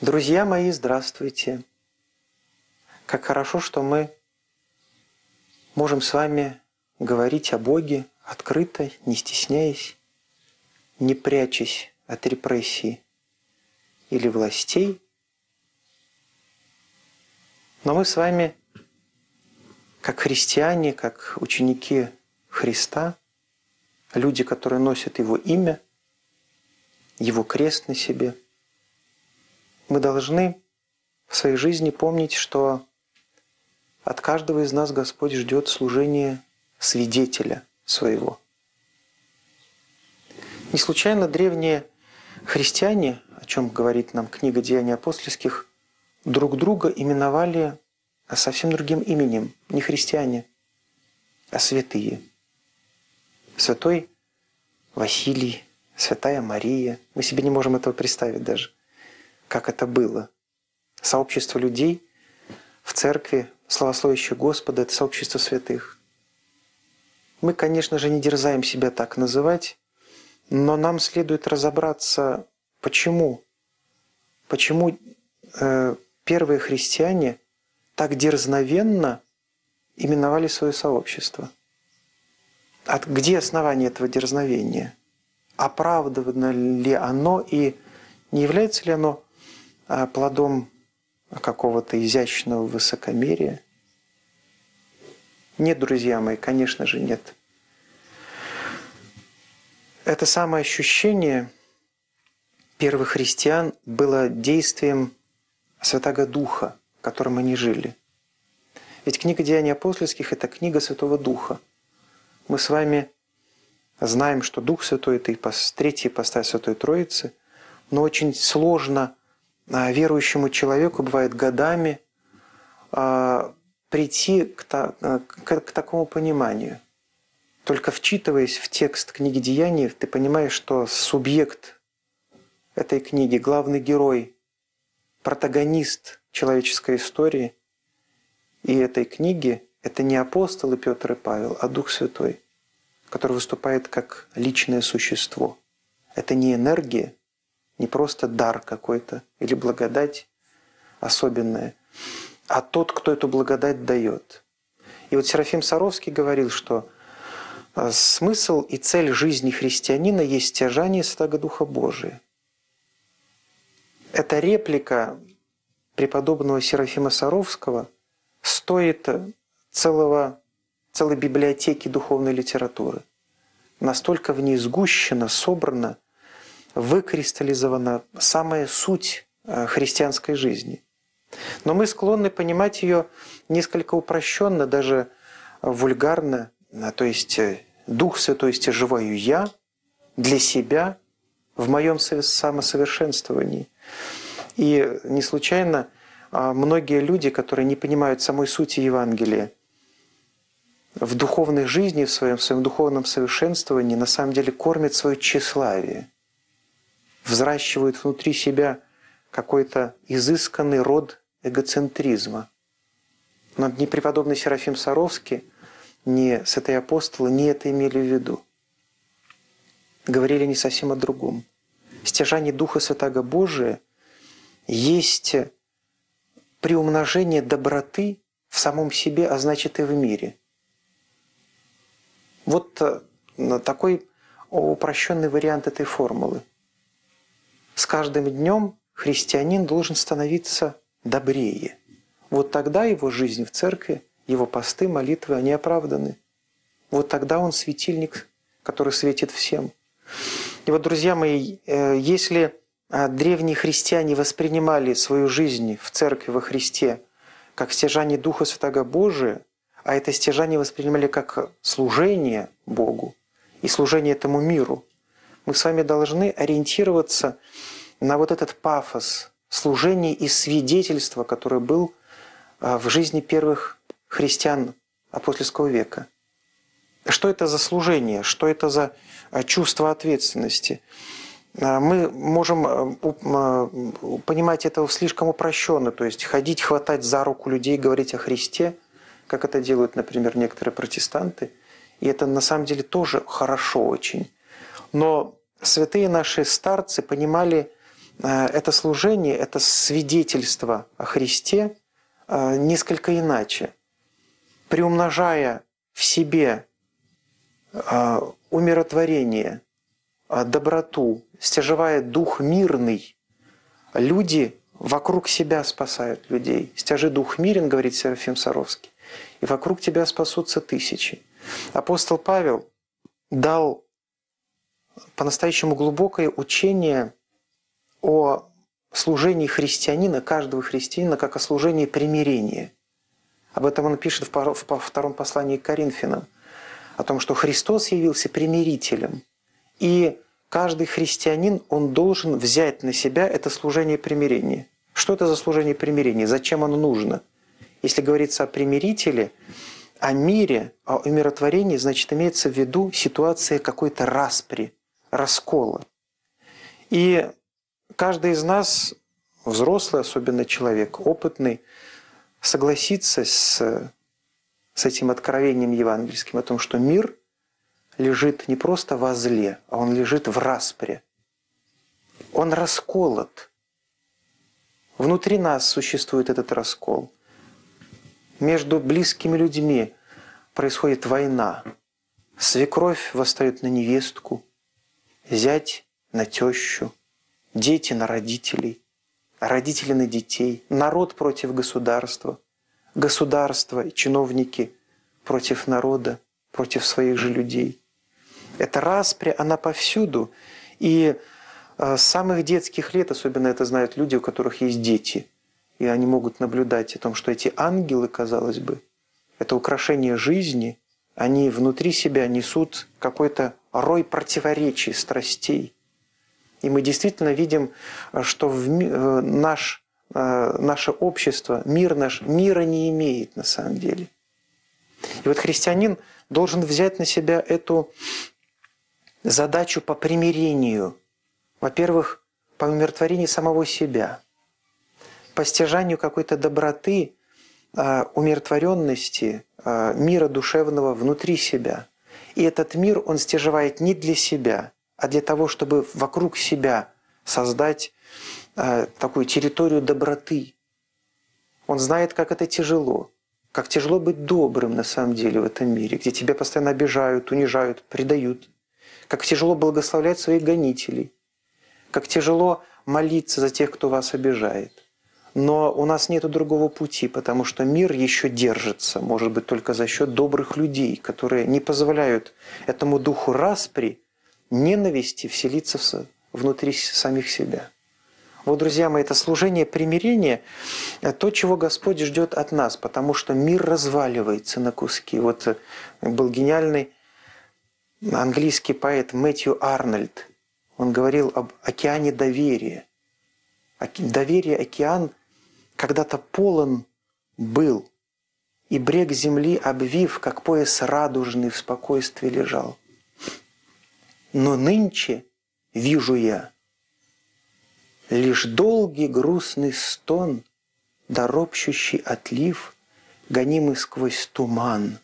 Друзья мои, здравствуйте! Как хорошо, что мы можем с вами говорить о Боге открыто, не стесняясь, не прячась от репрессий или властей. Но мы с вами, как христиане, как ученики Христа, люди, которые носят Его имя, Его крест на себе, мы должны в своей жизни помнить, что от каждого из нас Господь ждет служения свидетеля своего. Не случайно древние христиане, о чем говорит нам книга «Деяний апостольских», друг друга именовали совсем другим именем, не христиане, а святые. Святой Василий, святая Мария. Мы себе не можем этого представить даже, как это было. Сообщество людей в церкви, славословящих Господа, это сообщество святых. Мы, конечно же, не дерзаем себя так называть, но нам следует разобраться, почему первые христиане так дерзновенно именовали свое сообщество. Где основание этого дерзновения? Оправдано ли оно и не является ли оно плодом какого-то изящного высокомерия? Нет, друзья мои, конечно же, нет. Это самое ощущение первых христиан было действием Святаго Духа, которым они жили. Ведь книга «Деяний апостольских» – это книга Святого Духа. Мы с вами знаем, что Дух Святой – это третья ипостась Святой Троицы, но очень сложно верующему человеку, бывает годами, прийти к такому пониманию. Только вчитываясь в текст книги «Деяний», ты понимаешь, что субъект этой книги, главный герой, протагонист человеческой истории и этой книги – это не апостолы Петр и Павел, а Дух Святой, который выступает как личное существо. Это не энергия, не просто дар какой-то или благодать особенная, а тот, кто эту благодать дает. И вот Серафим Саровский говорил, что смысл и цель жизни христианина есть стяжание Святаго Духа Божия. Эта реплика преподобного Серафима Саровского стоит целой библиотеки духовной литературы. Настолько в ней сгущена, собрана, выкристаллизована самая суть христианской жизни. Но мы склонны понимать ее несколько упрощенно, даже вульгарно, то есть Дух Святой стяжеваю я для себя в моем самосовершенствовании. И не случайно многие люди, которые не понимают самой сути Евангелия, в духовной жизни, в своем духовном совершенствовании на самом деле кормят свое тщеславие, взращивают внутри себя какой-то изысканный род эгоцентризма. Но ни преподобный Серафим Саровский, ни святые апостолы не это имели в виду. Говорили не совсем о другом. Стяжание Духа Святаго Божия есть приумножение доброты в самом себе, а значит и в мире. Вот такой упрощенный вариант этой формулы. С каждым днем христианин должен становиться добрее. Вот тогда его жизнь в церкви, его посты, молитвы, они оправданы. Вот тогда он светильник, который светит всем. И вот, друзья мои, если древние христиане воспринимали свою жизнь в церкви во Христе как стяжание Духа Святаго Божия, а это стяжание воспринимали как служение Богу и служение этому миру, мы с вами должны ориентироваться на вот этот пафос служения и свидетельства, который был в жизни первых христиан апостольского века. Что это за служение? Что это за чувство ответственности? Мы можем понимать это слишком упрощенно, то есть ходить, хватать за руку людей, говорить о Христе, как это делают, например, некоторые протестанты. И это на самом деле тоже хорошо очень. Но святые наши старцы понимали это служение, это свидетельство о Христе несколько иначе. Приумножая в себе умиротворение, доброту, стяжевая дух мирный, люди вокруг себя спасают людей. «Стяжи дух мирен», говорит Серафим Саровский, «и вокруг тебя спасутся тысячи». Апостол Павел дал по-настоящему глубокое учение о служении христианина, каждого христианина, как о служении примирения. Об этом он пишет во втором послании к Коринфянам, о том, что Христос явился примирителем. И каждый христианин, он должен взять на себя это служение примирения. Что это за служение примирения? Зачем оно нужно? Если говорится о примирителе, о мире, о умиротворении, значит, имеется в виду ситуация какой-то распри, раскола. И каждый из нас, взрослый, особенно человек, опытный, согласится с этим откровением евангельским о том, что мир лежит не просто во зле, а он лежит в распре. Он расколот. Внутри нас существует этот раскол. Между близкими людьми происходит война. Свекровь восстает на невестку, зять на тещу, дети на родителей, родители на детей, народ против государства, государство и чиновники против народа, против своих же людей. Эта распря, она повсюду. И с самых детских лет, особенно это знают люди, у которых есть дети, и они могут наблюдать о том, что эти ангелы, казалось бы, это украшение жизни, они внутри себя несут какой-то рой противоречий, страстей. И мы действительно видим, что наше общество, мир наш, мира не имеет на самом деле. И вот христианин должен взять на себя эту задачу по примирению. Во-первых, по умиротворению самого себя, по стяжанию какой-то доброты, умиротворенности, мира душевного внутри себя. И этот мир он стяжевает не для себя, а для того, чтобы вокруг себя создать такую территорию доброты. Он знает, как это тяжело, как тяжело быть добрым на самом деле в этом мире, где тебя постоянно обижают, унижают, предают. Как тяжело благословлять своих гонителей, как тяжело молиться за тех, кто вас обижает. Но у нас нет другого пути, потому что мир еще держится, может быть, только за счет добрых людей, которые не позволяют этому духу распри, ненависти вселиться внутри самих себя. Вот, друзья мои, это служение примирения – то, чего Господь ждет от нас, потому что мир разваливается на куски. Вот был гениальный английский поэт Мэтью Арнольд. Он говорил об океане доверия. Доверие, океан когда-то полон был, и брег земли, обвив, как пояс радужный, в спокойствии лежал. Но нынче вижу я лишь долгий грустный стон, да ропщущий отлив, гонимый сквозь туман,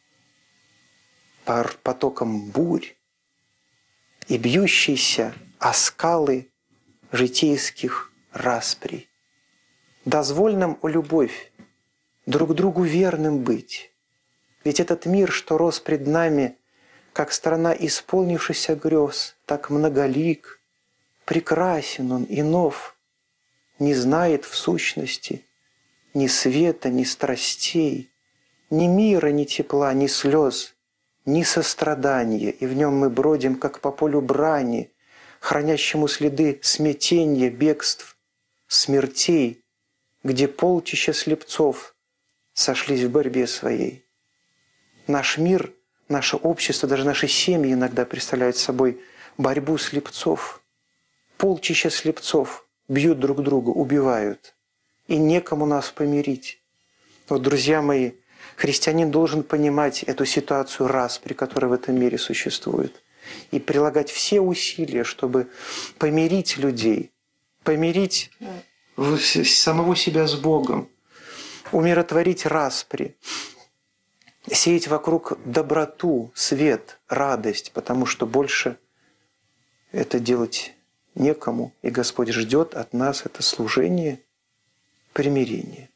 потоком бурь и бьющийся о скалы житейских расприй. Дозволь нам, о любовь, друг другу верным быть, ведь этот мир, что рос пред нами, как страна исполнившихся грез, так многолик, прекрасен он и нов, не знает в сущности ни света, ни страстей, ни мира, ни тепла, ни слез, ни сострадания, и в нем мы бродим, как по полю брани, хранящему следы смятения, бегств, смертей, где полчища слепцов сошлись в борьбе своей. Наш мир, наше общество, даже наши семьи иногда представляют собой борьбу слепцов. Полчища слепцов бьют друг друга, убивают, и некому нас помирить. Вот, друзья мои, христианин должен понимать эту ситуацию распри, которая в этом мире существует, и прилагать все усилия, чтобы помирить людей, помирить самого себя с Богом, умиротворить распри, сеять вокруг доброту, свет, радость, потому что больше это делать некому, и Господь ждет от нас это служение примирения.